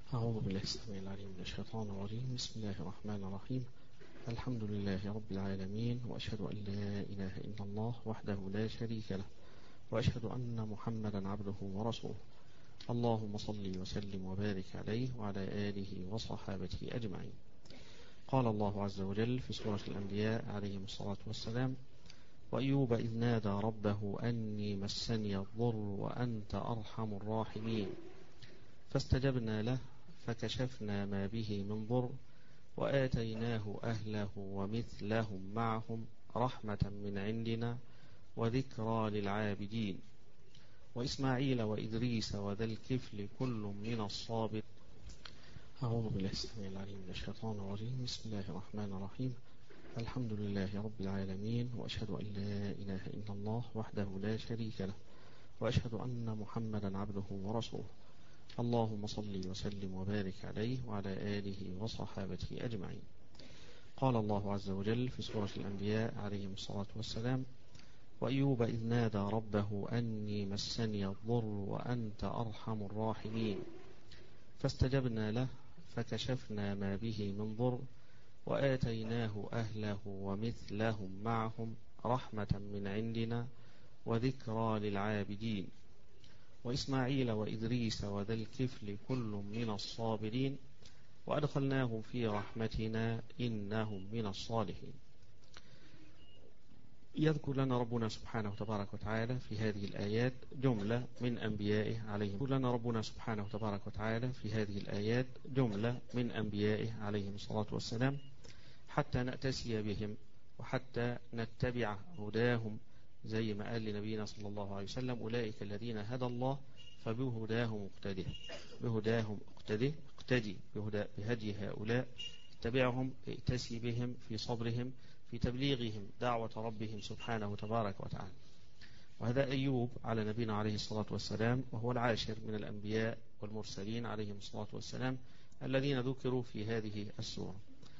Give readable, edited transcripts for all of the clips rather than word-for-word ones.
أعوذ بالله السميع العليم من الشيطان الرجيم. بسم الله الرحمن الرحيم. الحمد لله رب العالمين، وأشهد أن لا إله إلا الله وحده لا شريك له، وأشهد أن محمدا عبده ورسوله. اللهم صل وسلم وبارك عليه وعلى آله وصحابته أجمعين. قال الله عز وجل في سورة الأنبياء عليهم الصلاة والسلام: وأيوب إذ نادى ربه أني مسني الضر وأنت أرحم الراحمين فاستجبنا له فكشفنا ما به من ضر وآتيناه أهله ومثلهم معهم رحمة من عندنا وذكرى للعابدين وإسماعيل وإدريس وذا الكفل كل من الصابر. أعوذ بالله السميع العليم من الشيطان الرجيم. بسم الله الرحمن الرحيم. الحمد لله رب العالمين، وأشهد أن لا إله إلا الله وحده لا شريك له، وأشهد أن محمدا عبده ورسوله. اللهم صل وسلم وبارك عليه وعلى آله وصحابته أجمعين. قال الله عز وجل في سورة الأنبياء عليهم الصلاة والسلام: وأيوب إذ نادى ربه أني مسني الضر وأنت أرحم الراحمين فاستجبنا له فكشفنا ما به من ضر وآتيناه أهله ومثلهم معهم رحمة من عندنا وذكرى للعابدين وإسماعيل وإدريس وذا الكفل كل من الصابرين وأدخلناهم في رحمتنا إنهم من الصالحين. يذكر لنا ربنا سبحانه وتبارك وتعالى في هذه الآيات جملة من أنبيائه عليهم الصلاة والسلام حتى نأتسي بهم وحتى نتبع هداهم، زي ما قال لنبينا صلى الله عليه وسلم: أولئك الذين هدى الله فبهداهم اقتدي بهدي هؤلاء، اتبعهم، ائتسي بهم في صبرهم في تبليغهم دعوة ربهم سبحانه وتبارك وتعالى. وهذا أيوب على نبينا عليه الصلاة والسلام، وهو العاشر من الأنبياء والمرسلين عليهم الصلاة والسلام الذين ذكروا في هذه السورة.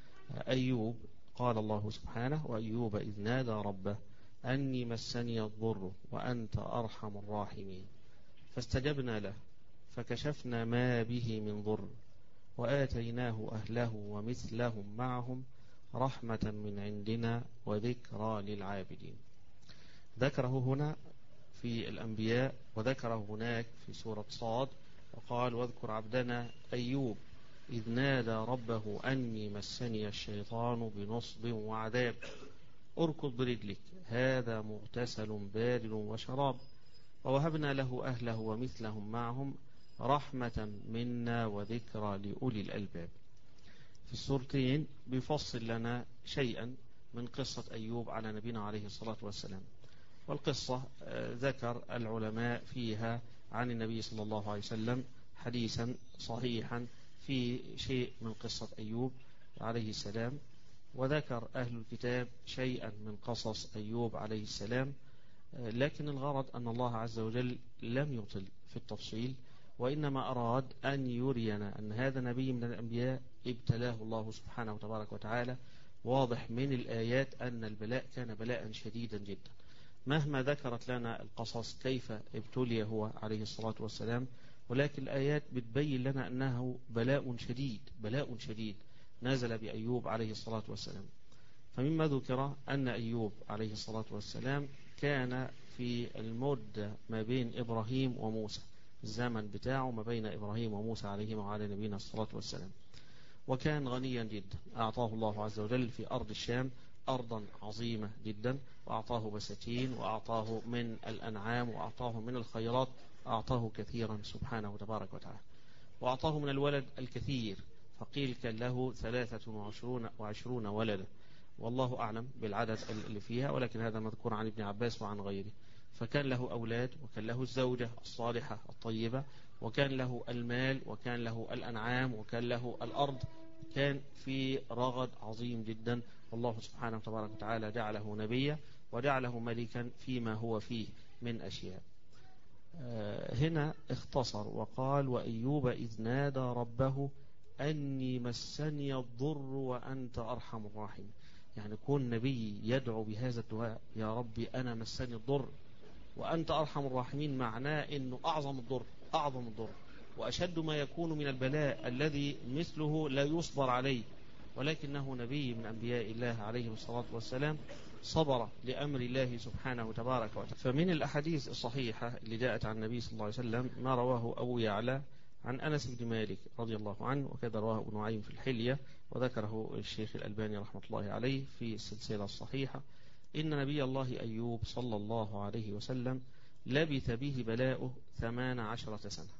أيوب قال الله سبحانه: وأيوب إذ نادى ربه أني مسني الضر وأنت أرحم الراحمين فاستجبنا له فكشفنا ما به من ضر وآتيناه أهله ومثلهم معهم رحمة من عندنا وذكرى للعابدين. ذكره هنا في الأنبياء وذكره هناك في سورة صاد، وقال: واذكر عبدنا أيوب إذ نادى ربه أني مسني الشيطان بنصب وعذاب اركض برجلك هذا مغتسل بارد وشراب ووهبنا له أهله ومثلهم معهم رحمة منا وذكرى لأولي الألباب. في السورتين بيفصل لنا شيئا من قصة أيوب على نبينا عليه الصلاة والسلام، والقصة ذكر العلماء فيها عن النبي صلى الله عليه وسلم حديثا صحيحا في شيء من قصة أيوب عليه السلام، وذكر أهل الكتاب شيئا من قصص أيوب عليه السلام، لكن الغرض أن الله عز وجل لم يطل في التفصيل، وإنما أراد أن يرينا أن هذا نبي من الأنبياء ابتلاه الله سبحانه وتبارك وتعالى. واضح من الآيات أن البلاء كان بلاء شديدا جدا، مهما ذكرت لنا القصص كيف ابتلي هو عليه الصلاة والسلام، ولكن الآيات بتبين لنا أنه بلاء شديد نزل بأيوب عليه الصلاة والسلام. فمما ذكر أن أيوب عليه الصلاة والسلام كان في المدة ما بين إبراهيم وموسى، الزمن بتاعه ما بين إبراهيم وموسى عليهما وعلى نبينا الصلاة والسلام، وكان غنيا جدا. أعطاه الله عز وجل في أرض الشام أرضا عظيمة جدا، وأعطاه بساتين، وأعطاه من الأنعام، وأعطاه من الخيرات، أعطاه كثيرا سبحانه وتبارك وتعالى، وأعطاه من الولد الكثير، فقيل كان له 23 ولدا، والله أعلم بالعدد اللي فيها، ولكن هذا مذكور عن ابن عباس وعن غيره. فكان له أولاد، وكان له الزوجة الصالحة الطيبة، وكان له المال، وكان له الأنعام، وكان له الأرض، كان في رغد عظيم جدا. والله سبحانه وتبارك وتعالى جعله نبيا وجعله ملكا فيما هو فيه من أشياء. هنا اختصر وقال: وأيوب إذ نادى ربه أني مسني الضر وأنت أرحم الراحمين. يعني كون نبي يدعو بهذا الدعاء: يا ربي أنا مسني الضر وأنت أرحم الراحمين، معناه أنه أعظم الضر وأشد ما يكون من البلاء الذي مثله لا يصبر عليه، ولكنه نبي من أنبياء الله عليه الصلاة والسلام صبر لأمر الله سبحانه تبارك وتعالى. فمن الأحاديث الصحيحة اللي جاءت عن النبي صلى الله عليه وسلم ما رواه أبو يعلى عن أنس بن مالك رضي الله عنه، وكذا رواه ابن نعيم في الحلية، وذكره الشيخ الألباني رحمة الله عليه في السلسلة الصحيحة، إن نبي الله أيوب صلى الله عليه وسلم لبث به بلاؤه 18 سنة.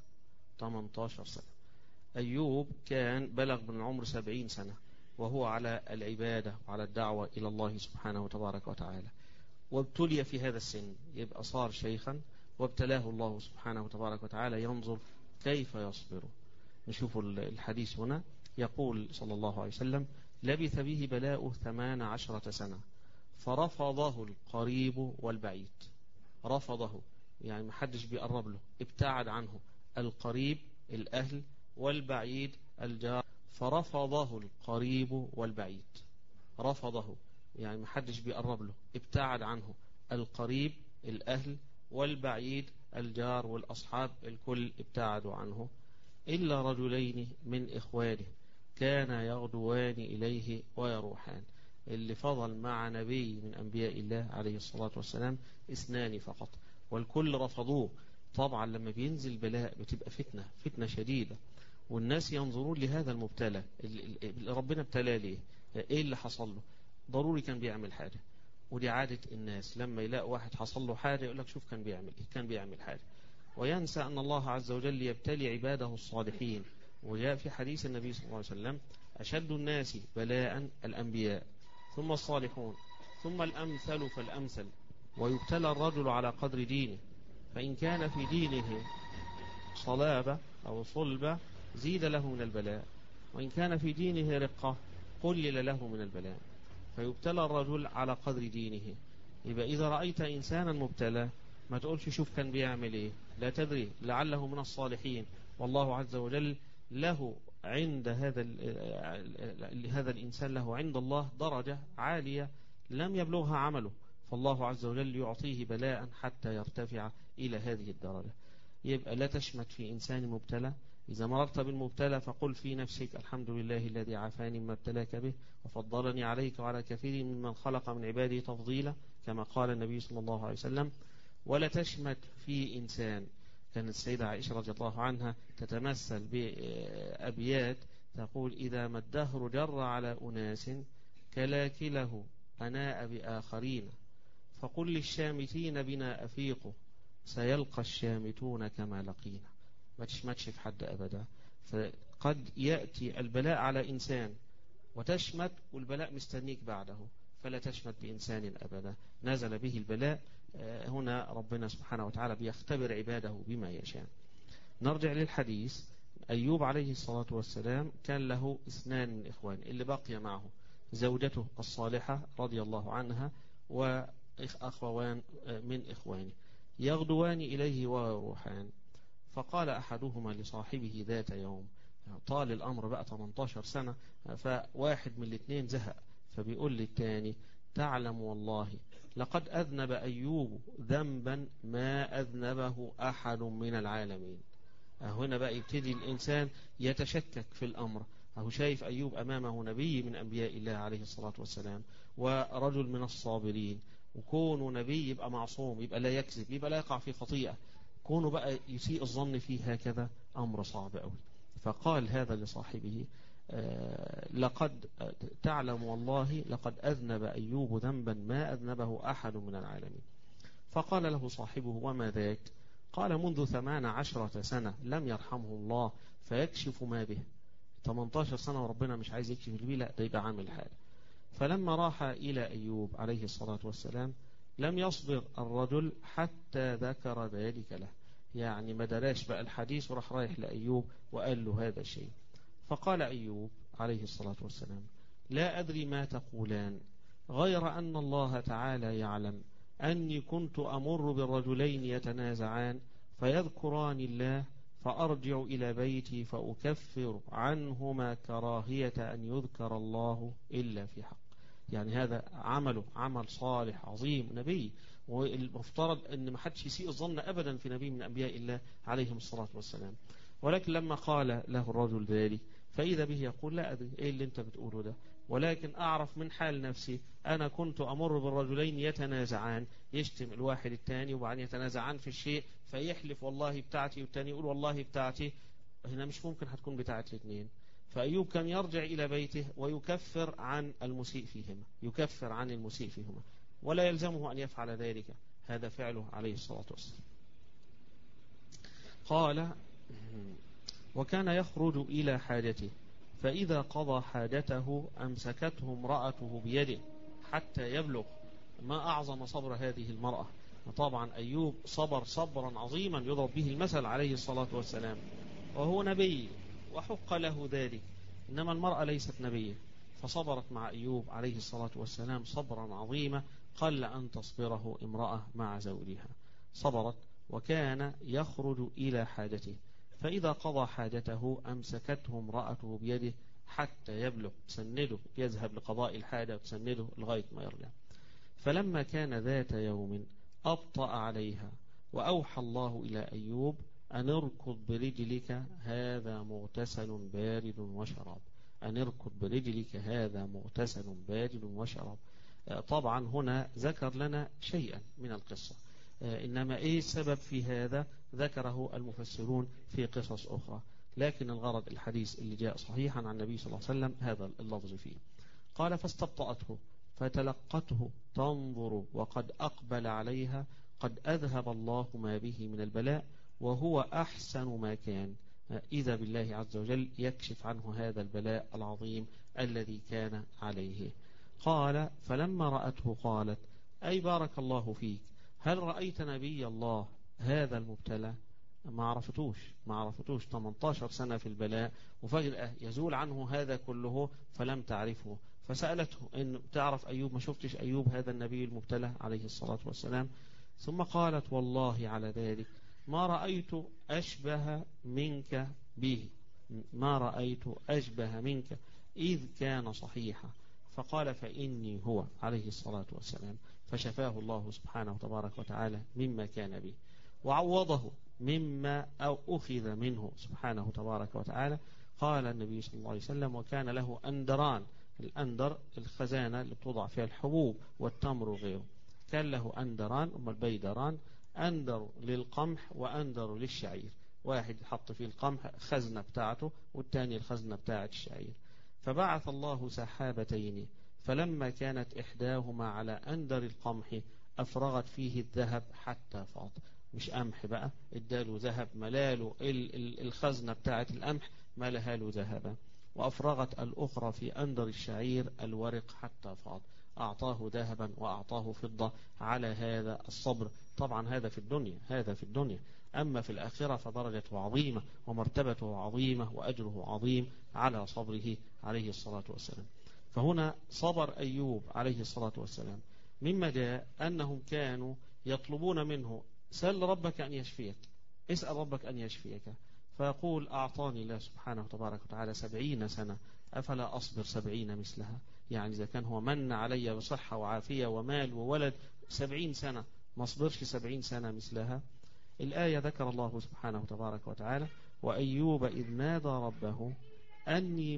18 سنة. أيوب كان بلغ من العمر 70 سنة وهو على العبادة وعلى الدعوة إلى الله سبحانه تبارك وتعالى، وابتلي في هذا السن، يبقى صار شيخا وابتلاه الله سبحانه تبارك وتعالى، ينظر كيف يصبر. نشوف الحديث هنا، يقول صلى الله عليه وسلم لبث به بلاؤه 18 سنة فرفضه القريب والبعيد. رفضه يعني محدش بيقرب له، ابتعد عنه، القريب الأهل والبعيد الجار، فرفضه القريب والبعيد. رفضه يعني محدش بيقرب له، ابتعد عنه، القريب الأهل والبعيد الجار والأصحاب الكل ابتعدوا عنه، إلا رجلين من إخوانه كان يغدوان إليه ويروحان. اللي فضل مع نبي من أنبياء الله عليه الصلاة والسلام 2 فقط، والكل رفضوه. طبعا لما بينزل بلاء بتبقى فتنة شديدة، والناس ينظرون لهذا المبتلى اللي ربنا ابتلاه ليه، ايه اللي حصل له، ضروري كان بيعمل حاجة. ودي عادة الناس، لما يلاقوا واحد حصل له حاجة يقول لك شوف كان بيعمل ايه، كان بيعمل حاجة، وينسى أن الله عز وجل يبتلي عباده الصالحين. وجاء في حديث النبي صلى الله عليه وسلم أشد الناس بلاء الأنبياء ثم الصالحون ثم الأمثل فالأمثل، ويبتلى الرجل على قدر دينه، فإن كان في دينه صلابة أو صلبة زيد له من البلاء، وإن كان في دينه رقة قلل له من البلاء، فيبتلى الرجل على قدر دينه. يبقى إذا رأيت إنسانا مبتلى ما تقولش شوف كان بيعمل إيه، لا تدري لعله من الصالحين، والله عز وجل له عند هذا الإنسان له عند الله درجة عالية لم يبلغها عمله، فالله عز وجل يعطيه بلاء حتى يرتفع إلى هذه الدرجة. يبقى لا تشمت في إنسان مبتلى، إذا مررت بالمبتلى فقل في نفسك الحمد لله الذي عافاني مما ابتلاك به وفضلني عليك وعلى كثير ممن خلق من عباده تفضيلا، كما قال النبي صلى الله عليه وسلم. ولا تشمت في إنسان. كانت السيدة عائشة رضي الله عنها تتمثل بأبيات تقول إذا ما الدهر جر على أناس كلاكله أناء بآخرين، فقل للشامتين بنا أفيقوا سيلقى الشامتون كما لقينا. ما تشمتش في حد أبدا، فقد يأتي البلاء على إنسان وتشمت والبلاء مستنيك بعده، فلا تشمت بإنسان أبدا. نزل به البلاء، هنا ربنا سبحانه وتعالى بيختبر عباده بما يشاء. نرجع للحديث. أيوب عليه الصلاة والسلام كان له 2 من إخوان، اللي بقي معه زوجته الصالحة رضي الله عنها وأخوان من إخوانه يغدوان إليه ويروحان. فقال أحدهما لصاحبه ذات يوم، طال الأمر بقى 18 سنة، فواحد من الاثنين زهق، فبيقول للتاني تعلم والله لقد أذنب أيوب ذنبا ما أذنبه أحد من العالمين. هنا بقى يبتدي الإنسان يتشكك في الأمر. أهو شايف أيوب أمامه نبي من أنبياء الله عليه الصلاة والسلام ورجل من الصابرين، وكونه نبي يبقى معصوم، يبقى لا يكذب، يبقى لا يقع في خطيئة، كونه بقى يسيء الظن فيه هكذا أمر صعب أوي. فقال هذا لصاحبه لقد تعلم والله لقد أذنب أيوب ذنبا ما أذنبه أحد من العالمين. فقال له صاحبه وما ذاك؟ قال منذ 18 سنة لم يرحمه الله فيكشف ما به. 18 سنة وربنا مش عايز يكشف اللي بيه، لا ده يبقى عامل حاجة. فلما راح إلى أيوب عليه الصلاة والسلام لم يصبر الرجل حتى ذكر ذلك له، يعني ما دراش بقى الحديث وراح رايح لأيوب وقال له هذا الشيء. فقال أيوب عليه الصلاة والسلام لا أدري ما تقولان، غير أن الله تعالى يعلم أني كنت أمر بالرجلين يتنازعان فيذكران الله فأرجع إلى بيتي فأكفر عنهما كراهية أن يذكر الله إلا في حق. يعني هذا عمله عمل صالح عظيم، نبي، والمفترض أن ما حدش يسيء الظن أبدا في نبي من أنبياء الله عليهم الصلاة والسلام. ولكن لما قال له الرجل ذلك فإذا به يقول لا أدري إيه اللي أنت بتقوله ده، ولكن أعرف من حال نفسي أنا كنت أمر بالرجلين يتنازعان، يشتم الواحد الثاني وبعدين يتنازعان في الشيء، فيحلف والله بتاعتي والثاني يقول والله بتاعتي، هنا مش ممكن هتكون بتاعت الاثنين. فأيوب كان يرجع إلى بيته ويكفر عن المسيء فيهما، يكفر عن المسيء فيهما، ولا يلزمه أن يفعل ذلك، هذا فعله عليه الصلاة والسلام. قال وكان يخرج إلى حاجته فإذا قضى حاجته أمسكته امرأته بيده حتى يبلغ. ما أعظم صبر هذه المرأة. طبعا أيوب صبر صبرا عظيما يضرب به المثل عليه الصلاة والسلام، وهو نبي وحق له ذلك، إنما المرأة ليست نبية، فصبرت مع أيوب عليه الصلاة والسلام صبرا عظيما قل أن تصبره امرأة مع زوجها، صبرت. وكان يخرج إلى حاجته فإذا قضى حاجته أمسكته امرأته بيده حتى يبلغ، تسنده، يذهب لقضاء الحاجة وتسنده لغاية ما يرجع. فلما كان ذات يوم أبطأ عليها وأوحى الله إلى أيوب أن اركض برجلك هذا مغتسل بارد وشراب، أن اركض برجلك هذا مغتسل بارد وشراب. طبعا هنا ذكر لنا شيئا من القصة، إنما إيه السبب في هذا ذكره المفسرون في قصص أخرى، لكن الغرض الحديث اللي جاء صحيحا عن النبي صلى الله عليه وسلم هذا اللفظ فيه. قال فاستبطأته فتلقته تنظر وقد أقبل عليها قد أذهب الله ما به من البلاء وهو أحسن ما كان، إذا بالله عز وجل يكشف عنه هذا البلاء العظيم الذي كان عليه. قال فلما رأته قالت أي بارك الله فيك، هل رأيت نبي الله هذا المبتلى؟ ما عرفتوش 18 سنة في البلاء وفجأة يزول عنه هذا كله فلم تعرفه، فسألته إن تعرف أيوب؟ ما شفتش أيوب هذا النبي المبتلى عليه الصلاة والسلام؟ ثم قالت والله على ذلك ما رأيت أشبه منك به، ما رأيت أشبه منك إذ كان صحيحا. فقال فإني هو عليه الصلاة والسلام، فشفاه الله سبحانه وتبارك وتعالى مما كان به وعوضه مما أو أخذ منه سبحانه تبارك وتعالى. قال النبي صلى الله عليه وسلم وكان له أندران، الأندر الخزانة اللي بتوضع فيها الحبوب والتمر وغيره، كان له أندران أم البيدران، أندر للقمح وأندر للشعير، واحد حط فيه القمح خزنة بتاعته والتاني الخزنة بتاعة الشعير. فبعث الله سحابتين فلما كانت إحداهما على أندر القمح أفرغت فيه الذهب حتى فاض، مش قمح بقى، اداله ذهب، ملاله الخزنة بتاعة القمح ملهاله ذهبا، وأفرغت الأخرى في أندر الشعير الورق حتى فاض، أعطاه ذهبا وأعطاه فضة على هذا الصبر. طبعا هذا في الدنيا، أما في الآخرة فدرجته عظيمة ومرتبته عظيمة وأجره عظيم على صبره عليه الصلاة والسلام. فهنا صبر أيوب عليه الصلاة والسلام، مما جاء أنهم كانوا يطلبون منه سل ربك أن يشفيك، اسأل ربك أن يشفيك، فيقول أعطاني الله سبحانه وتبارك وتعالى 70 سنة أفلا أصبر 70 مثلها، يعني إذا كان هو من علي بصحة وعافية ومال وولد 70 سنة ما أصبرش 70 سنة مثلها. الآية ذكر الله سبحانه وتبارك وتعالى وأيوب إذ نادى ربه أني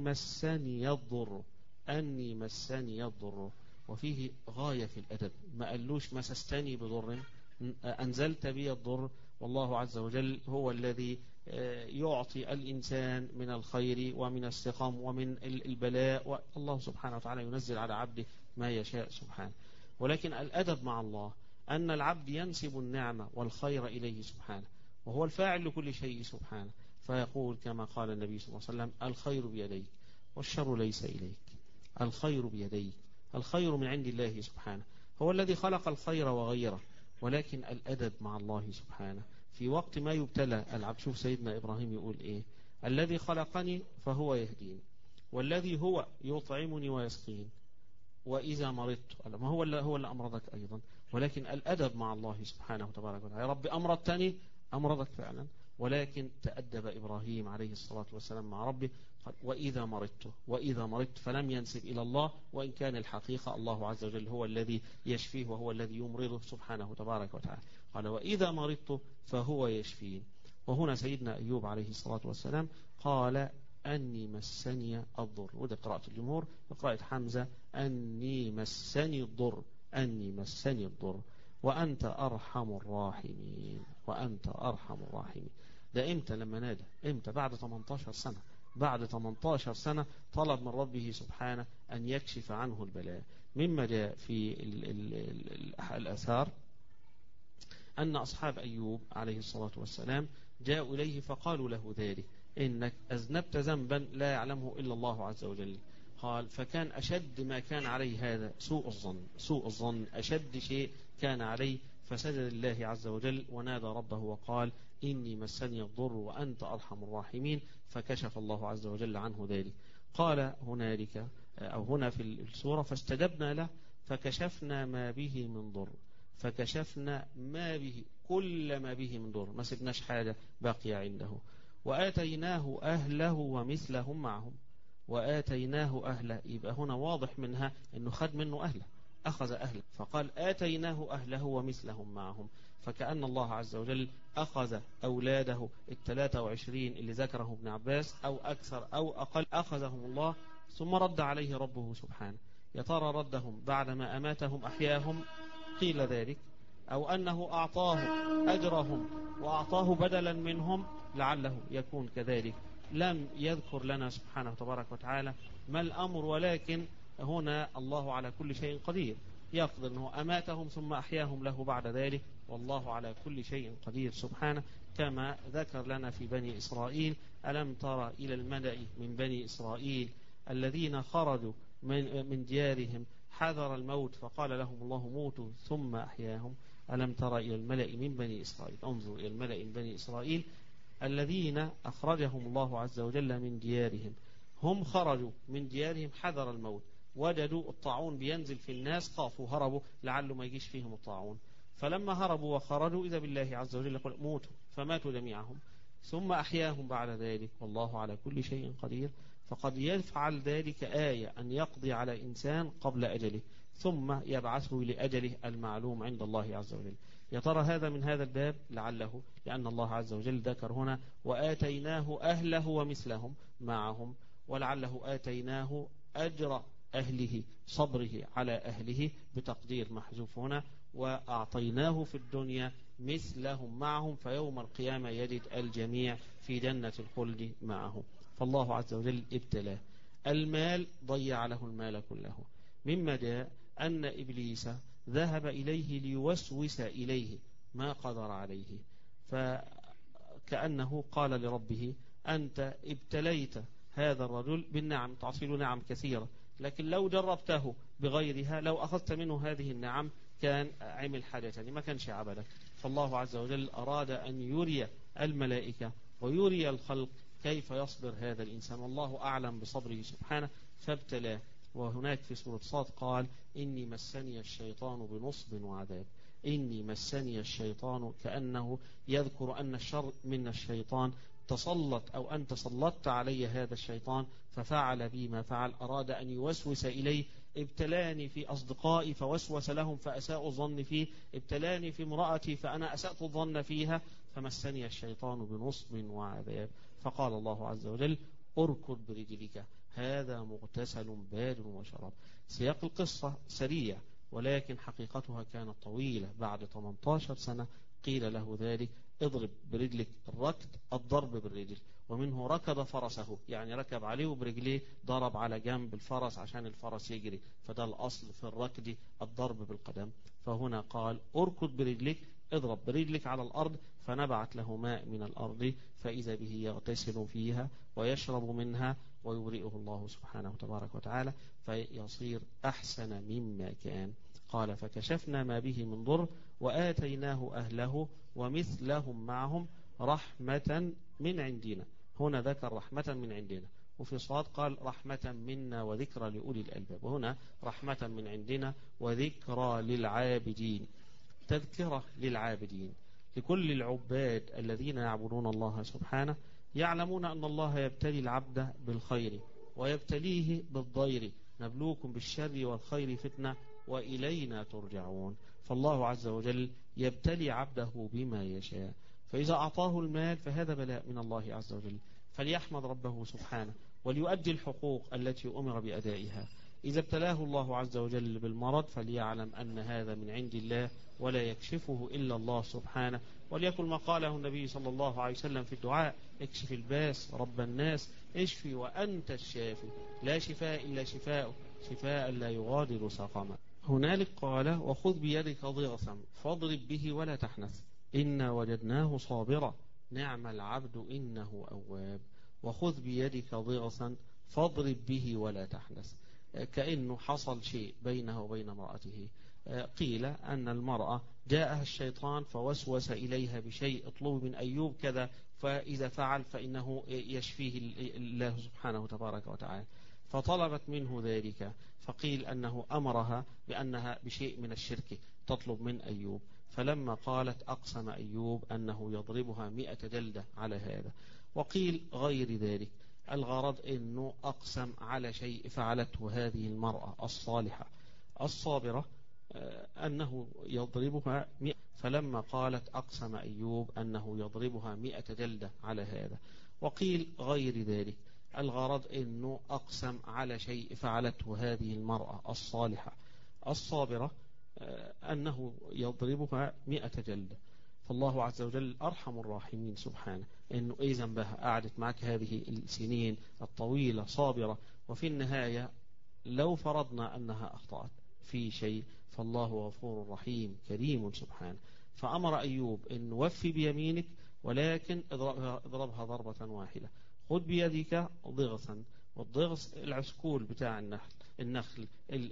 مسني الضر، وفيه غاية في الأدب، ما قالوش مسستني بضر، أنزلت بي الضر، والله عز وجل هو الذي يعطي الإنسان من الخير ومن السقم ومن البلاء، والله سبحانه وتعالى ينزل على عبده ما يشاء سبحانه. ولكن الأدب مع الله أن العبد ينسب النعمة والخير إليه سبحانه، وهو الفاعل لكل شيء سبحانه، فيقول كما قال النبي صلى الله عليه وسلم الخير بيديك والشر ليس إليك، الخير بيديك، الخير من عند الله سبحانه، هو الذي خلق الخير وغيره. ولكن الأدب مع الله سبحانه في وقت ما يبتلى العبد. شوف سيدنا إبراهيم يقول إيه؟ الذي خلقني فهو يهدين، والذي هو يطعمني ويسقين، وإذا مرضت، ما هو اللي أمرضك أيضا، ولكن الأدب مع الله سبحانه وتبارك وتعالى، يا رب أمرضتني، أمرضك فعلا، ولكن تأدب إبراهيم عليه الصلاة والسلام مع ربه، قال وإذا مرضت فلم ينسب إلى الله، وإن كان الحقيقة الله عز وجل هو الذي يشفيه وهو الذي يمرضه سبحانه وتبارك وتعالى. قال وإذا مرضت فهو يشفين. وهنا سيدنا أيوب عليه الصلاة والسلام قال أني مسني الضر، وده قراءة الجمهور وقراءة حمزة أني مسني الضر، أني مسني الضر وأنت أرحم الراحمين، وأنت أرحم الراحمين. ده إمتى لما نادى؟ إمتى؟ بعد 18 سنة. بعد 18 سنة طلب من ربه سبحانه أن يكشف عنه البلاء. مما جاء في الآثار أن أصحاب أيوب عليه الصلاة والسلام جاءوا إليه فقالوا له ذلك، إنك أذنبت ذنبا لا يعلمه إلا الله عز وجل. قال فكان أشد ما كان عليه هذا سوء الظن، سوء الظن أشد شيء كان عليه، فسجد لله عز وجل ونادى ربه وقال إني مسني الضر وأنت أرحم الراحمين، فكشف الله عز وجل عنه ذلك. قال هنالك أو هنا في السورة فاستجبنا له فكشفنا ما به من ضر، فكشفنا ما به كل ما به من ضر، ما سبناش حاجة باقية عنده، وآتيناه أهله ومثلهم معهم، وآتيناه أهله. يبقى هنا واضح منها أنه خد منه أهله، أخذ أهله، فقال آتيناه أهله ومثلهم معهم، فكأن الله عز وجل أخذ أولاده 23 اللي ذكره ابن عباس أو أكثر أو أقل، أخذهم الله ثم رد عليه ربه سبحانه. يا ترى ردهم بعدما أماتهم أحياهم قيل ذلك، أو أنه أعطاه أجرهم وأعطاه بدلا منهم لعله يكون كذلك. لم يذكر لنا سبحانه تبارك وتعالى ما الأمر، ولكن هنا الله على كل شيء قدير، يقدر أنه أماتهم ثم أحياهم له بعد ذلك، والله على كل شيء قدير سبحانه. كما ذكر لنا في بني إسرائيل ألم تر إلى الملأ من بني إسرائيل الذين خرجوا من ديارهم حذر الموت فقال لهم الله موتوا ثم أحياهم. ألم تر إلى الملأ من بني إسرائيل، انظر إلى الملأ من بني إسرائيل الذين أخرجهم الله عز وجل من ديارهم، هم خرجوا من ديارهم حذر الموت، وجدوا الطاعون بينزل في الناس، خافوا هربوا لعله ما يجيش فيهم الطاعون، فلما هربوا وخرجوا إذا بالله عز وجل يقول موتوا، فماتوا جميعهم ثم أحياهم بعد ذلك، والله على كل شيء قدير. فقد يفعل ذلك آية أن يقضي على إنسان قبل أجله ثم يبعثه لأجله المعلوم عند الله عز وجل. يا ترى هذا من هذا الباب لعله، لأن الله عز وجل ذكر هنا وآتيناه أهله ومثلهم معهم، ولعله آتيناه أجر أهله، صبره على أهله بتقدير محذوف هنا، وأعطيناه في الدنيا مثلهم معهم، فيوم القيامة يجد الجميع في جنة الخلد معه. فالله عز وجل ابتلاه. المال ضيع له المال كله. مما جاء أن إبليس ذهب إليه ليوسوس إليه ما قدر عليه، فكأنه قال لربه أنت ابتليت هذا الرجل بالنعم، تعصيل نعم كثيرة، لكن لو جربته بغيرها، لو أخذت منه هذه النعم كان عمل حاجة ثانية، ما كانش عبدك. فالله عز وجل أراد أن يري الملائكة ويري الخلق كيف يصبر هذا الإنسان، والله أعلم بصبره سبحانه فابتلاه. وهناك في سورة صاد قال إني مسني الشيطان بنصب وعذاب، إني مسني الشيطان، كأنه يذكر أن الشر من الشيطان، تسلط أو أنت سلطت علي هذا الشيطان ففعل بي ما فعل، أراد أن يوسوس إليه، ابتلاني في أصدقائي فوسوس لهم فأساءوا الظن فيه، ابتلاني في امرأتي فأنا أسأت الظن فيها، فمسني الشيطان بنصب وعذاب. فقال الله عز وجل اركض برجلك هذا مغتسل بارد وشراب. سياق القصة سريع ولكن حقيقتها كانت طويلة. بعد 18 سنة قيل له ذلك اضرب برجلك، الركض الضرب بالرجل، ومنه ركض فرسه، يعني ركب عليه وبرجليه ضرب على جنب الفرس عشان الفرس يجري، فده الأصل في الركض الضرب بالقدم. فهنا قال اركض برجلك، اضرب برجلك على الأرض، فنبعت له ماء من الأرض فإذا به يغتسل فيها ويشرب منها ويبرئه الله سبحانه تبارك وتعالى فيصير أحسن مما كان. قال فكشفنا ما به من ضر وآتيناه أهله ومثلهم معهم رحمة من عندنا. هنا ذكر رحمة من عندنا، وفي صاد قال رحمة منا وذكرى لأولي الألباب، وهنا رحمة من عندنا وذكرى للعابدين، تذكرة للعابدين، لكل العباد الذين يعبدون الله سبحانه، يعلمون أن الله يبتلي العبد بالخير ويبتليه بالضير، نبلوكم بالشر والخير فتنة وإلينا ترجعون. فالله عز وجل يبتلي عبده بما يشاء، فإذا أعطاه المال فهذا بلاء من الله عز وجل، فليحمد ربه سبحانه وليؤدي الحقوق التي أمر بأدائها. إذا ابتلاه الله عز وجل بالمرض فليعلم أن هذا من عند الله ولا يكشفه إلا الله سبحانه، وليكن ما قاله النبي صلى الله عليه وسلم في الدعاء: اكشف الباس رب الناس، اشفي وأنت الشافي، لا شفاء إلا شفاء، شفاء لا يغادر سقما. هنالك قال: وخذ بيدك ضغثا فاضرب به ولا تحنث إنا وجدناه صابرا نعم العبد إنه أواب. وخذ بيدك ضغثا فاضرب به ولا تحنث، كأنه حصل شيء بينه وبين امرأته. قيل أن المرأة جاءها الشيطان فوسوس إليها بشيء: اطلب من أيوب كذا، فإذا فعل فإنه يشفيه الله سبحانه تبارك وتعالى، فطلبت منه ذلك، فقيل أنه أمرها بأنها بشيء من الشرك تطلب من أيوب، فلما قالت أقسم أيوب أنه يضربها 100 جلدة على هذا. وقيل غير ذلك، الغرض أنه أقسم على شيء فعلته هذه المرأة الصالحة الصابرة أنه يضربها 100، فلما قالت أقسم أيوب أنه يضربها 100 جلدة على هذا. وقيل غير ذلك، الغرض أنه أقسم على شيء فعلته هذه المرأة الصالحة الصابرة أنه يضربها 100 جلدة. فالله عز وجل أرحم الراحمين سبحانه، أنه أي ذنبها قعدت معك هذه السنين الطويلة صابرة، وفي النهاية لو فرضنا أنها أخطأت في شيء فالله غفور رحيم كريم سبحانه، فأمر أيوب أن وفي بيمينك ولكن اضربها ضربة واحدة. خذ بيدك ضغثا، والضغث العسكول بتاع النخل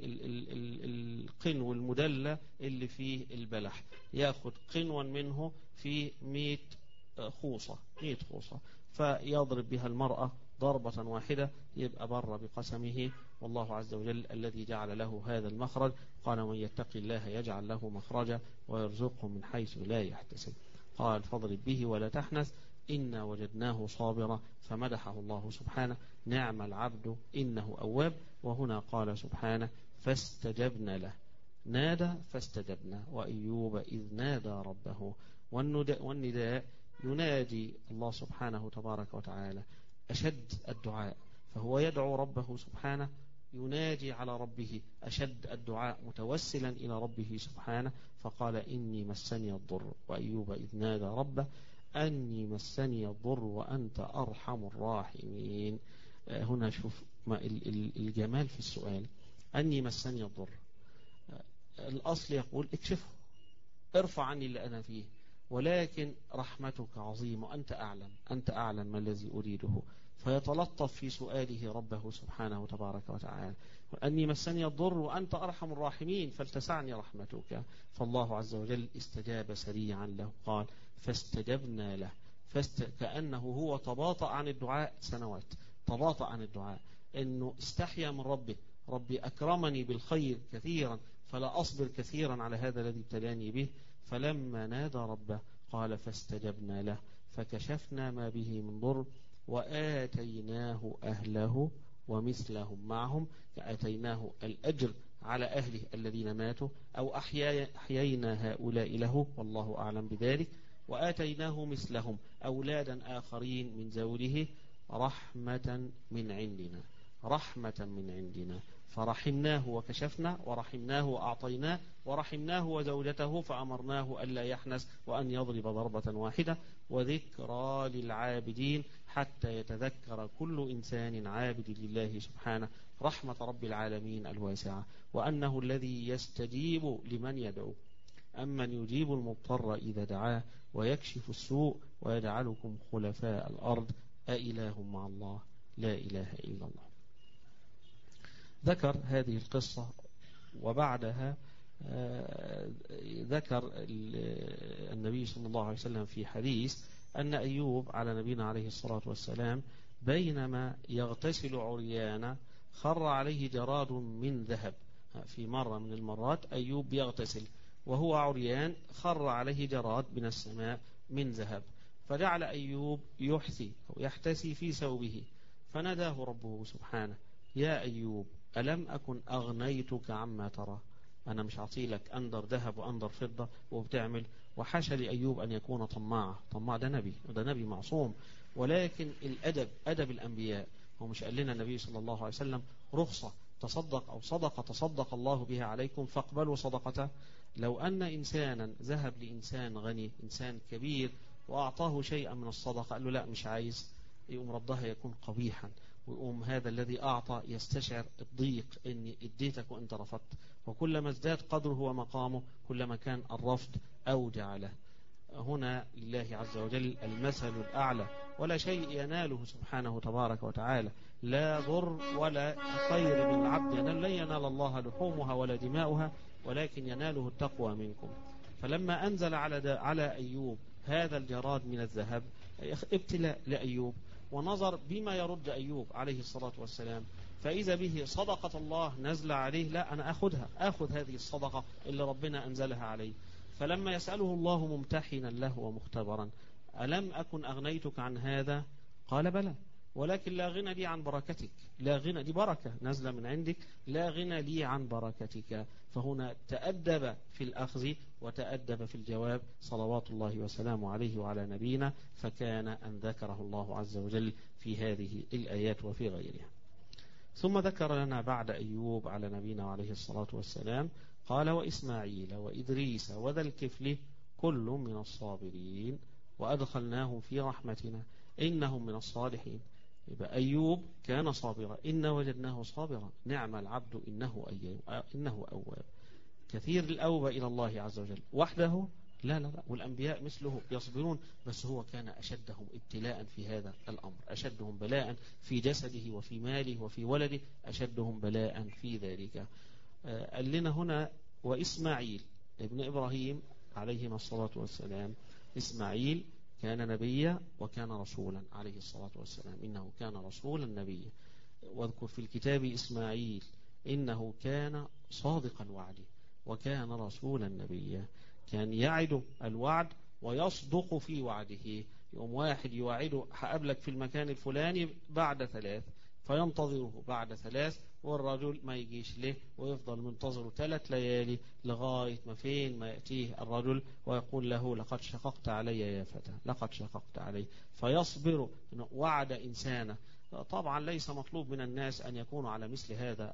القنو المدلة اللي فيه البلح، ياخذ قنوا منه في 100 خوصة فيضرب بها المرأة ضربة واحدة، يبقى بر بقسمه. والله عز وجل الذي جعل له هذا المخرج قال: من يتق الله يجعل له مخرجا ويرزقه من حيث لا يحتسب. قال: فاضرب به ولا تحنث إنا وجدناه صابرا، فمدحه الله سبحانه: نعم العبد إنه أواب. وهنا قال سبحانه: فاستجبنا له، نادى فاستجبنا، وأيوب إذ نادى ربه. والنداء ينادي الله سبحانه تبارك وتعالى أشد الدعاء، فهو يدعو ربه سبحانه، يناجي على ربه أشد الدعاء متوسلا إلى ربه سبحانه، فقال: إني مسني الضر. وأيوب إذ نادى ربه أني مسني الضر وأنت أرحم الراحمين. هنا شوف الجمال في السؤال: أني مسني الضر، الأصل يقول اكشفه، ارفع عني اللي أنا فيه، ولكن رحمتك عظيمة وأنت أعلم ما الذي أريده، فيتلطف في سؤاله ربه سبحانه تبارك وتعالى: أني مسني الضر وأنت أرحم الراحمين فلتسعني رحمتك. فالله عز وجل استجاب سريعا له، قال: فاستجبنا له، كأنه هو تباطأ عن الدعاء سنوات، تباطأ عن الدعاء، أنه استحيا من ربه: ربي أكرمني بالخير كثيرا فلا أصبر كثيرا على هذا الذي ابتلاني به. فلما نادى ربه قال: فاستجبنا له فكشفنا ما به من ضر وآتيناه أهله ومثلهم معهم، آتيناه الأجر على أهله الذين ماتوا، أو أحيينا هؤلاء له والله أعلم بذلك، وآتيناه مثلهم أولادا آخرين من زوجه رحمة من عندنا، فرحمناه وكشفنا، ورحمناه وأعطيناه، ورحمناه وزوجته فأمرناه ألا يحنس وأن يضرب ضربة واحدة، وذكرى للعابدين حتى يتذكر كل إنسان عابد لله سبحانه رحمة رب العالمين الواسعة، وأنه الذي يستجيب لمن يدعو، أمن يجيب المضطر إذا دعاه ويكشف السوء ويجعلكم خلفاء الأرض أإله مع الله لا إله إلا الله. ذكر هذه القصة، وبعدها ذكر النبي صلى الله عليه وسلم في حديث أن أيوب على نبينا عليه الصلاة والسلام بينما يغتسل عريانا خر عليه جراد من ذهب. في مرة من المرات أيوب يغتسل وهو عريان، خر عليه جراد من السماء من ذهب، فجعل أيوب يحثي أو يحتسي في ثوبه، فناداه ربه سبحانه: يا أيوب ألم أكن أغنيتك عما ترى؟ أنا مش عطيلك أندر ذهب وأندر فضة وبتعمل، وحاشا لأيوب أن يكون طماع ده نبي، وده نبي معصوم. ولكن أدب الأنبياء، هو مش قال لنا النبي صلى الله عليه وسلم رخصة تصدق أو صدقة تصدق الله بها عليكم فاقبلوا صدقته؟ لو أن إنسانا ذهب لإنسان غني، إنسان كبير، وأعطاه شيئا من الصدقة، قال له لا مش عايز، يقوم ردها يكون قبيحا، ويقوم هذا الذي أعطى يستشعر الضيق إني اديتك وإنت رفضت. وكلما ازداد قدره ومقامه كلما كان الرفض أوجع له. هنا لله عز وجل المثل الأعلى، ولا شيء يناله سبحانه تبارك وتعالى، لا ضر ولا خير من العبد ينال، لن ينال الله لحومها ولا دماؤها، ولكن يناله التقوى منكم. فلما أنزل على أيوب هذا الجراد من الذهب ابتلاء لأيوب، ونظر بما يرد أيوب عليه الصلاة والسلام، فإذا به صدقة الله نزل عليه، لا أنا أخذ هذه الصدقة اللي ربنا أنزلها عليه. فلما يسأله الله ممتحنا له ومختبرا: ألم أكن أغنيتك عن هذا؟ قال بلى، ولكن لا غنى لي عن بركتك. لا غنى، دي بركة نازلة من عندك، لا غنى لي عن بركتك. فهنا تأدب في الأخذ وتأدب في الجواب صلوات الله وسلامه عليه وعلى نبينا، فكان أن ذكره الله عز وجل في هذه الآيات وفي غيرها. ثم ذكر لنا بعد أيوب على نبينا عليه الصلاة والسلام قال: وإسماعيل وإدريس وذا الكفل كل من الصابرين وأدخلناهم في رحمتنا إنهم من الصالحين. يبقى أيوب كان صابرا، إن وجدناه صابرا نعم العبد إنه أواب. كثير الأوبة إلى الله عز وجل وحده، لا، والأنبياء مثله يصبرون، بس هو كان أشدهم ابتلاء في هذا الأمر، أشدهم بلاء في جسده وفي ماله وفي ولده، أشدهم بلاء في ذلك. قال لنا هنا: وإسماعيل ابن إبراهيم عليهما الصلاة والسلام. إسماعيل كان نبيا وكان رسولا عليه الصلاة والسلام، إنه كان رسولا نبيا. واذكر في الكتاب إسماعيل إنه كان صادق الوعد وكان رسولا نبيا. كان يعد الوعد ويصدق في وعده. يوم واحد يوعده: هقابلك في المكان الفلاني بعد 3، فينتظره بعد 3، والرجل ما يجيش له، ويفضل منتظره 3 ليالي لغاية ما يأتيه الرجل ويقول له: لقد شققت علي يا فتى، لقد شققت علي. فيصبر. وعد إنسانا. طبعا ليس مطلوب من الناس أن يكونوا على مثل هذا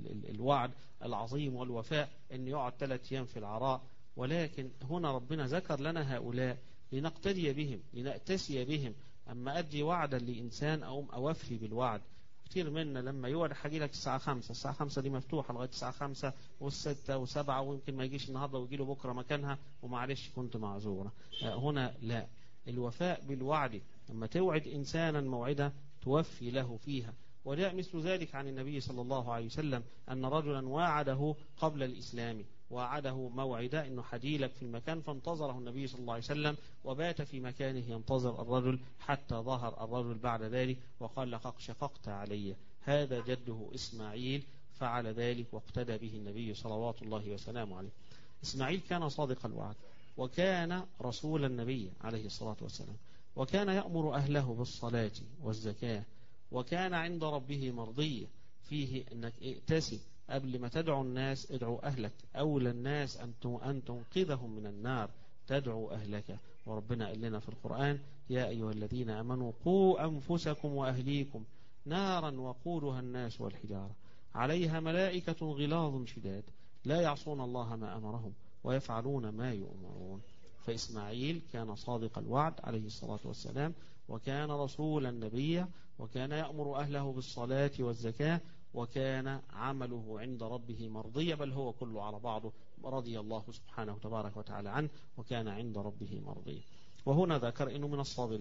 الوعد العظيم والوفاء، أن يقعد 3 أيام في العراء، ولكن هنا ربنا ذكر لنا هؤلاء لنقتدي بهم، لنأتسي بهم. أما أدي وعدا لإنسان أوفي بالوعد. كتير منا لما يوعد حاجي لك الساعة 5، الساعة 5 دي مفتوحة لغاية الساعة 5 و6 و7، ويمكن ما يجيش النهاردة ويجي له بكرة مكانها، ومعلش كنت معذورة. هنا لا، الوفاء بالوعد، لما توعد إنسانا موعدة توفي له فيها. وجاء مثل ذلك عن النبي صلى الله عليه وسلم أن رجلا واعده قبل الإسلام، وعده موعدا أنه حديلك في المكان، فانتظره النبي صلى الله عليه وسلم وبات في مكانه ينتظر الرجل حتى ظهر الرجل بعد ذلك وقال: لقد شققت علي. هذا جده إسماعيل فعل ذلك واقتدى به النبي صلوات الله وسلامه عليه. إسماعيل كان صادق الوعد، وكان رسول النبي عليه الصلاة والسلام، وكان يأمر أهله بالصلاة والزكاة، وكان عند ربه مرضية. فيه أنك ائتسي قبل ما تدعو الناس، ادعو أهلك. أولى الناس أن تنقذهم من النار تدعو أهلك. وربنا قال لنا في القرآن: يا أيها الذين آمنوا قوا أنفسكم وأهليكم نارا وقودها الناس والحجارة عليها ملائكة غلاظ شداد لا يعصون الله ما أمرهم ويفعلون ما يؤمرون. فإسماعيل كان صادق الوعد عليه الصلاة والسلام، وكان رسولا نبيا، وكان يأمر أهله بالصلاة والزكاة، وكان عمله عند ربه مرضيا، بل هو كله على بعضه رضي الله سبحانه تبارك وتعالى عنه، وكان عند ربه مرضيا. وهنا ذكر إنه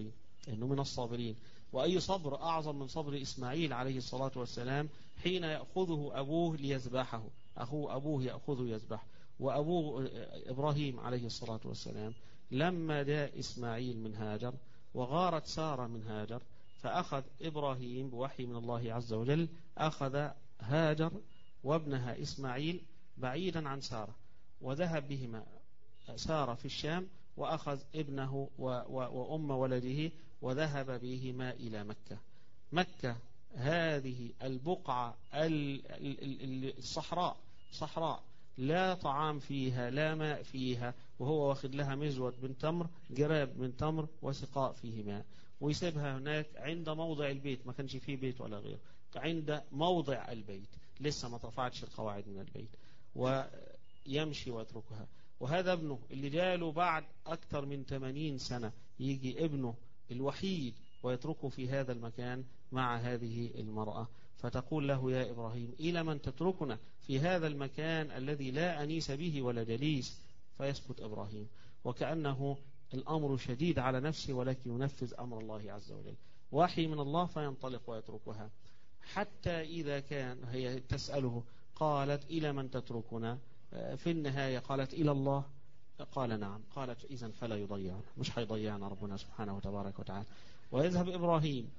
من الصابرين. وأي صبر أعظم من صبر إسماعيل عليه الصلاة والسلام حين يأخذه أبوه ليذبحه، أبوه يأخذه يذبح. وأبوه إبراهيم عليه الصلاة والسلام لما جاء إسماعيل من هاجر وغارت سارة من هاجر، فأخذ إبراهيم بوحي من الله عز وجل، أخذ هاجر وابنها إسماعيل بعيدا عن سارة، وذهب بهما سارة في الشام، وأخذ ابنه وأم ولده وذهب بهما إلى مكة. هذه البقعة الصحراء، صحراء لا طعام فيها لا ماء فيها، وهو واخد لها مزود من تمر، جراب من تمر وسقاء فيه ماء، ويسيبها هناك عند موضع البيت، ما كانش فيه بيت ولا غيره، عند موضع البيت لسه ما ترفعتش القواعد من البيت، ويمشي ويتركها. وهذا ابنه اللي جاله بعد أكثر من 80 سنة، يجي ابنه الوحيد ويتركه في هذا المكان مع هذه المرأة، فتقول له: يا إبراهيم إلى من تتركنا في هذا المكان الذي لا أنيس به ولا جليس؟ فيسكت إبراهيم، وكأنه الأمر شديد على نفسه، ولكن ينفذ أمر الله عز وجل، وحي من الله، فينطلق ويتركها. حتى إذا كان هي تسأله قالت: إلى من تتركنا؟ في النهاية قالت: إلى الله. قال: نعم. قالت: إذن فلا يضيعنا، مش هيضيعنا ربنا سبحانه وتبارك وتعالى. ويذهب إبراهيم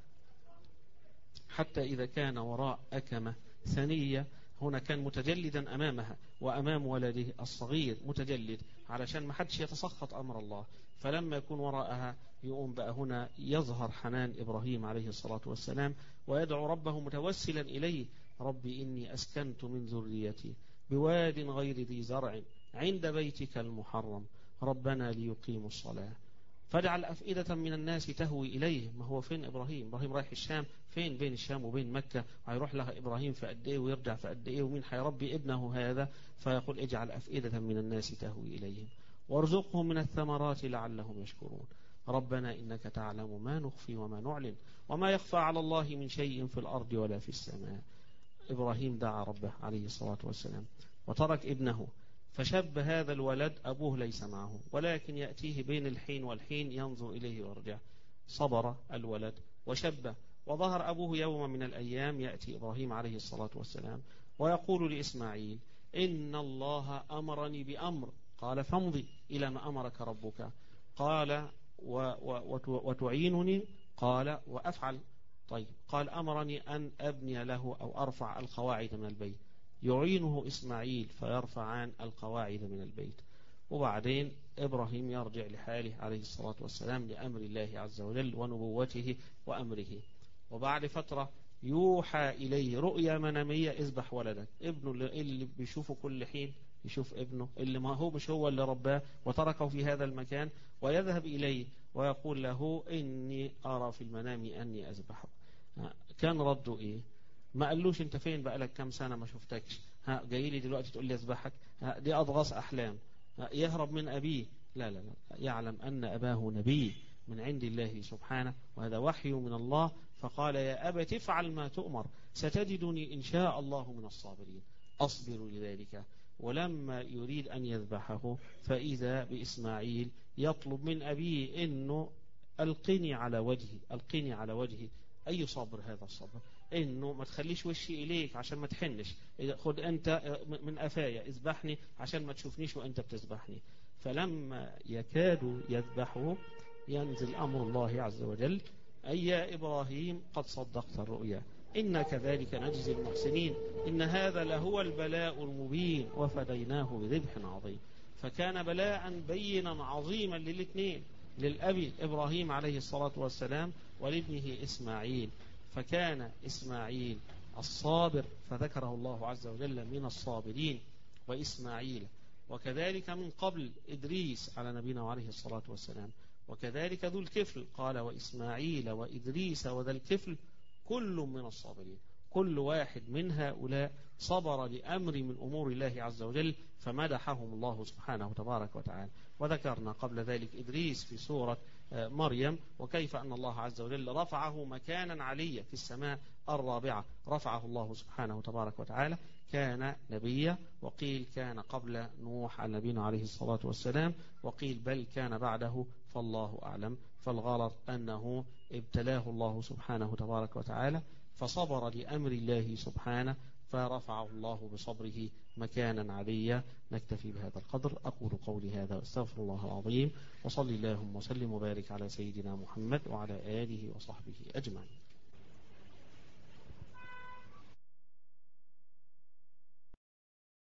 حتى إذا كان وراء أكمة ثنية، هنا كان متجلدا أمامها وأمام ولده الصغير متجلد علشان ما حدش يتسخط أمر الله، فلما يكون وراءها يقوم بقى هنا يظهر حنان إبراهيم عليه الصلاة والسلام، ويدعو ربه متوسلا إليه: ربي إني أسكنت من ذريتي بواد غير ذي زرع عند بيتك المحرم ربنا ليقيموا الصلاة فاجعل أفئدة من الناس تهوي إليه. ما هو فين إبراهيم؟ إبراهيم رايح الشام، فين بين الشام وبين مكة؟ هيروح لها إبراهيم في قد إيه ويرجع في قد إيه؟ ومين هيربي ابنه هذا؟ فيقول: اجعل أفئدة من الناس تهوي إليهم وارزقهم من الثمرات لعلهم يشكرون ربنا إنك تعلم ما نخفي وما نعلن وما يخفى على الله من شيء في الأرض ولا في السماء. إبراهيم دعا ربه عليه الصلاة والسلام وترك ابنه، فشب هذا الولد، أبوه ليس معه ولكن يأتيه بين الحين والحين ينظر إليه ويرجع. صبر الولد وشب، وظهر أبوه يوم من الأيام يأتي إبراهيم عليه الصلاة والسلام ويقول لإسماعيل: إن الله أمرني بأمر. قال: فامضي إلى ما أمرك ربك. قال: وتعينني؟ قال: وأفعل. طيب. قال: أمرني أن أبني له أو أرفع القواعد من البيت. يعينه إسماعيل فيرفعان القواعد من البيت. وبعدين إبراهيم يرجع لحاله عليه الصلاة والسلام لأمر الله عز وجل ونبوته وأمره. وبعد فترة يوحى إليه رؤيا منامية: اذبح ولدك. ابنه اللي بيشوفه كل حين يشوف ابنه اللي ما هو مش هو اللي رباه وتركه في هذا المكان، ويذهب إليه ويقول له: إني أرى في المنام أني أذبحك. كان رده إيه؟ ما قالوش: انت فين بقالك كام سنة ما شفتكش، جاي لي دلوقتي تقول لي اذبحك؟ دي أضغاث أحلام. يهرب من أبيه. لا لا لا، يعلم أن أباه نبي من عند الله سبحانه، وهذا وحي من الله. فقال: يا أبت افعل ما تؤمر ستجدني إن شاء الله من الصابرين. أصبر لذلك. ولما يريد أن يذبحه فإذا بإسماعيل يطلب من أبيه إنه ألقني على وجهي، ألقني على وجهي. أي صبر هذا الصبر؟ إنه ما تخليش وشي إليك عشان ما تحنش، خد أنت من أفايا اذبحني عشان ما تشوفنيش وأنت بتذبحني. فلما يكاد يذبحه ينزل أمر الله عز وجل: أي يا إبراهيم قد صدقت الرؤيا إنا كذلك نجزي المحسنين إن هذا لهو البلاء المبين وفديناه بذبح عظيم. فكان بلاء بينا عظيما للاثنين، للأب إبراهيم عليه الصلاة والسلام ولابنه إسماعيل. فكان إسماعيل الصابر فذكره الله عز وجل من الصابرين، وإسماعيل وكذلك من قبل إدريس على نبينا عليه الصلاة والسلام، وكذلك ذو الكفل. قال: وإسماعيل وإدريس وذا الكفل كل من الصابرين. كل واحد من هؤلاء صبر لأمر من أمور الله عز وجل فمدحهم الله سبحانه تبارك وتعالى. وذكرنا قبل ذلك إدريس في سورة مريم، وكيف أن الله عز وجل رفعه مكانا عليا في السماء الرابعة، رفعه الله سبحانه تبارك وتعالى. كان نبيا، وقيل كان قبل نوح على نبينا عليه الصلاة والسلام، وقيل بل كان بعده، فالله أعلم. فالغلط أنه ابتلاه الله سبحانه تبارك وتعالى فصبر لأمر الله سبحانه فرفعه الله بصبره مكانا عليا. نكتفي بهذا القدر. أقول قولي هذا واستغفر الله العظيم، وصلي اللهم وسلم وبارك على سيدنا محمد وعلى آله وصحبه أجمعين.